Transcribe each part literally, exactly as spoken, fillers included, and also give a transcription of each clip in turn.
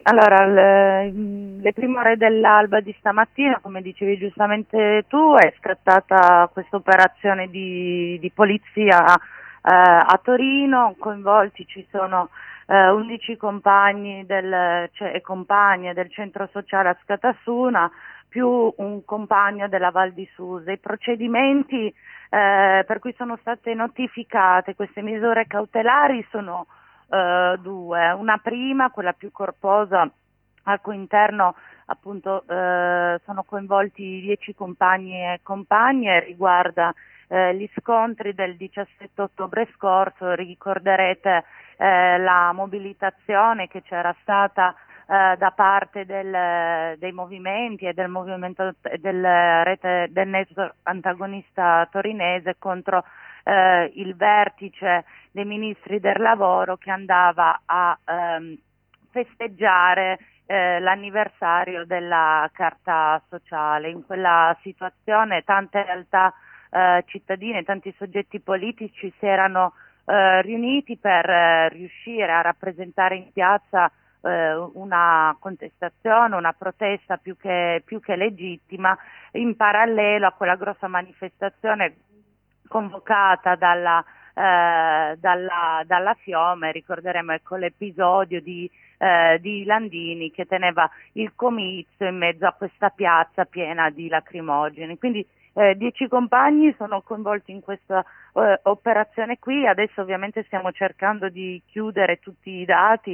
Allora, le, le prime ore dell'alba di stamattina, come dicevi giustamente tu, è scattata questa operazione di, di polizia eh, a Torino. Coinvolti ci sono eh, undici compagni del, cioè, e compagne del centro sociale a Scatassuna, più un compagno della Val di Susa. I procedimenti eh, per cui sono state notificate queste misure cautelari sono eh, due. Una prima, quella più corposa, al cui interno appunto eh, sono coinvolti dieci compagni e compagne, riguarda eh, gli scontri del diciassette ottobre scorso. Ricorderete eh, la mobilitazione che c'era stata eh, da parte del- dei movimenti e del movimento del rete del network antagonista torinese contro eh, il vertice dei ministri del lavoro che andava a ehm, festeggiare eh, l'anniversario della Carta Sociale. In quella situazione tante realtà eh, cittadine, tanti soggetti politici si erano eh, riuniti per eh, riuscire a rappresentare in piazza eh, una contestazione, una protesta più che, più che legittima, in parallelo a quella grossa manifestazione convocata dalla, eh, dalla, dalla Fiome. Ricorderemo, ecco, l'episodio di, eh, di Landini che teneva il comizio in mezzo a questa piazza piena di lacrimogeni. Quindi eh, dieci compagni sono coinvolti in questa eh, operazione qui. Adesso ovviamente stiamo cercando di chiudere tutti i dati.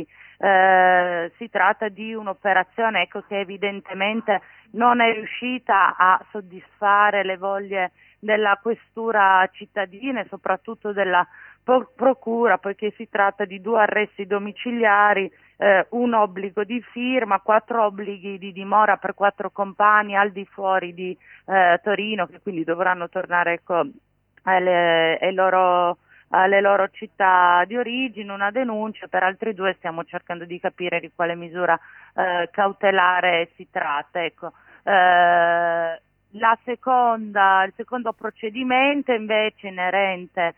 Eh, si tratta di un'operazione, ecco, che evidentemente non è riuscita a soddisfare le voglie della questura cittadina e soprattutto della pro- procura, poiché si tratta di due arresti domiciliari, eh, un obbligo di firma, quattro obblighi di dimora per quattro compagni al di fuori di eh, Torino, che quindi dovranno tornare, ecco, alle, ai loro alle loro città di origine. Una denuncia per altri due. Stiamo cercando di capire di quale misura eh, cautelare si tratta. Ecco. Eh, la seconda, il secondo procedimento invece inerente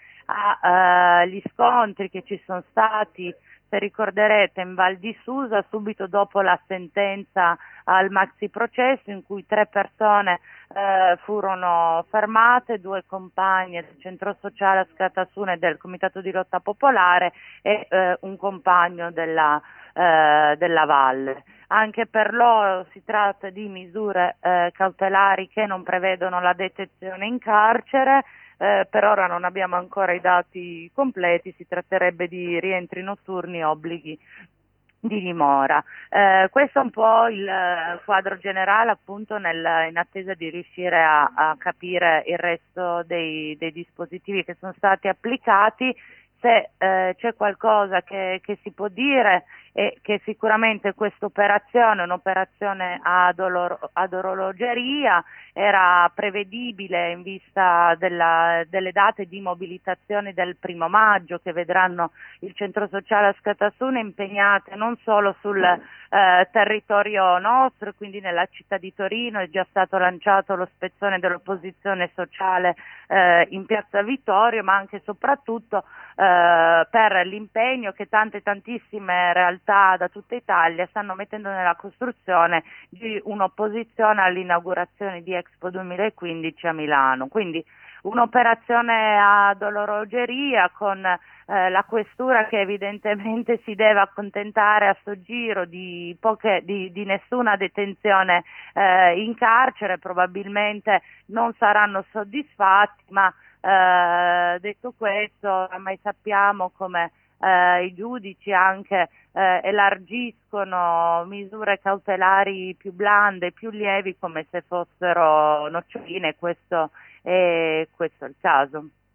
agli scontri che ci sono stati, se ricorderete, in Val di Susa subito dopo la sentenza al maxi processo, in cui tre persone eh, furono fermate, due compagne del centro sociale a Scatassuna e del comitato di lotta popolare e eh, un compagno della, eh, della Valle. Anche per loro si tratta di misure eh, cautelari che non prevedono la detenzione in carcere. Eh, per ora non abbiamo ancora i dati completi. Si tratterebbe di rientri notturni e obblighi di dimora. Eh, questo è un po' il eh, quadro generale, appunto, nel- in attesa di riuscire a, a capire il resto dei, dei dispositivi che sono stati applicati. Se eh, c'è qualcosa che, che si può dire è che sicuramente questa operazione è un'operazione ad, olor- ad orologeria, era prevedibile in vista della- delle date di mobilitazione del primo maggio, che vedranno il centro sociale a Scatassuna impegnate non solo sul eh, territorio nostro, quindi nella città di Torino. È già stato lanciato lo spezzone dell'opposizione sociale eh, in piazza Vittorio, ma anche e soprattutto eh, per l'impegno che tante tantissime realtà da tutta Italia stanno mettendo nella costruzione di un'opposizione all'inaugurazione di Expo duemilaquindici a Milano. Quindi un'operazione ad orologeria con eh, la questura che evidentemente si deve accontentare a sto giro di, poche, di, di nessuna detenzione eh, in carcere. Probabilmente non saranno soddisfatti, ma eh, detto questo, ormai sappiamo come eh, i giudici anche eh, elargiscono misure cautelari più blande, più lievi, come se fossero noccioline. Questo è, questo è il caso.